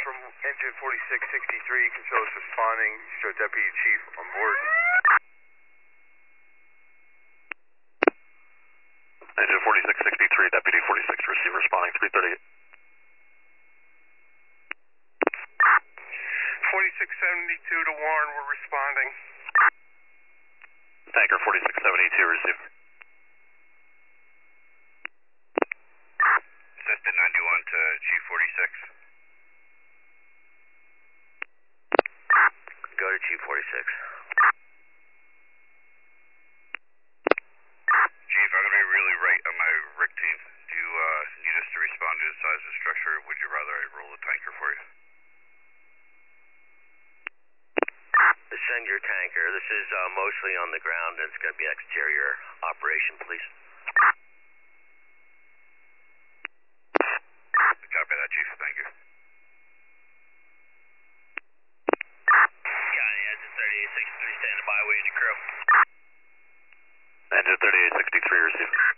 from engine 4663, controls responding, show Deputy Chief on board. Engine 4663, Deputy 46, receive responding 338. 4672 to Warren, we're responding. Tanker 4672, receive. Assistant 91 to Chief 46. Go to Chief 46. Chief, I'm going to be really right on my RIC team. Do you need us to respond to the size of the structure, or would you rather I roll the tanker for you? Send your tanker. This is mostly on the ground, and it's going to be exterior operation, please. Copy that, Chief. Thank you. County, engine 3863, standing by, waiting to crew. Engine 3863, receive.